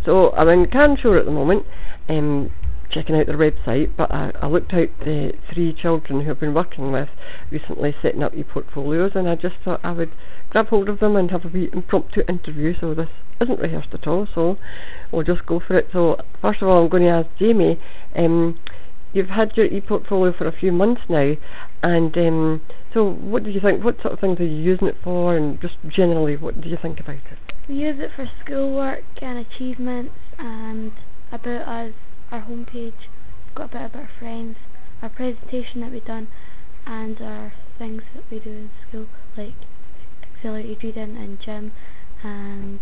So I'm in Carnshaw at the moment, checking out their website, but I looked out the 3 children who I've been working with recently setting up e-portfolios, and I just thought I would grab hold of them and have a wee impromptu interview. So this isn't rehearsed at all, so we'll just go for it. So first of all, I'm going to ask Jamie, you've had your e-portfolio for a few months now, and so what do you think, what sort of things are you using it for, and just generally what do you think about it? We use it for schoolwork and achievements, and about us, our homepage, got a bit about our friends, our presentation that we've done, and our things that we do in school, like accelerated reading and gym and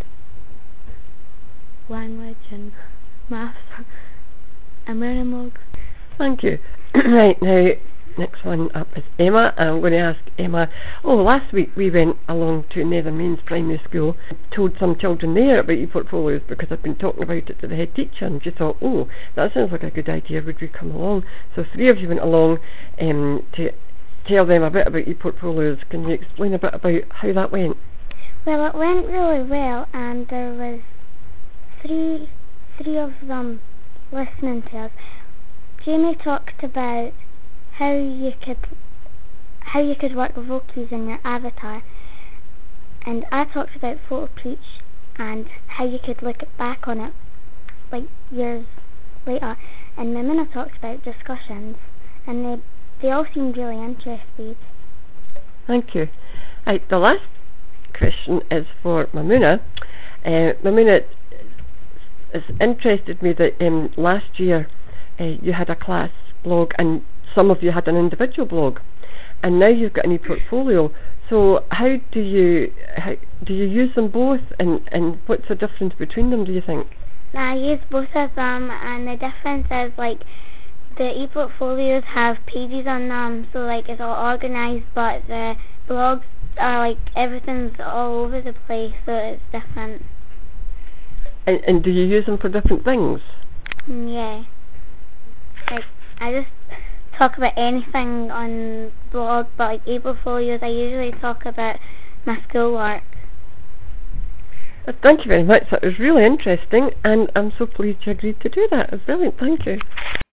language and maths and learning logs. Thank you. Right, now next one up is Emma. I'm going to ask Emma, last week we went along to Nethermains Primary School, told some children there about e-portfolios because I've been talking about it to the head teacher, and she thought, that sounds like a good idea, would we come along? So 3 of you went along to tell them a bit about e-portfolios. Can you explain a bit about how that went? Well, it went really well, and there was three of them listening to us. Jamie talked about how you could work Vokies in your avatar, and I talked about Photo Preach and how you could look back on it like years later, and Mamuna talked about discussions, and they all seemed really interested. Thank you. Right, the last question is for Mamuna. Mamuna, it's interested me that last year you had a class blog and some of you had an individual blog, and now you've got an e-portfolio. So how do you use them both, and what's the difference between them, do you think? I use both of them, and the difference is like the e-portfolios have pages on them, so like it's all organised, but the blogs are like everything's all over the place, so it's different. And do you use them for different things? Yeah. Like, I just talk about anything on blog, but like e-portfolios, I usually talk about my schoolwork. Thank you very much. That was really interesting, and I'm so pleased you agreed to do that. It's brilliant. Thank you.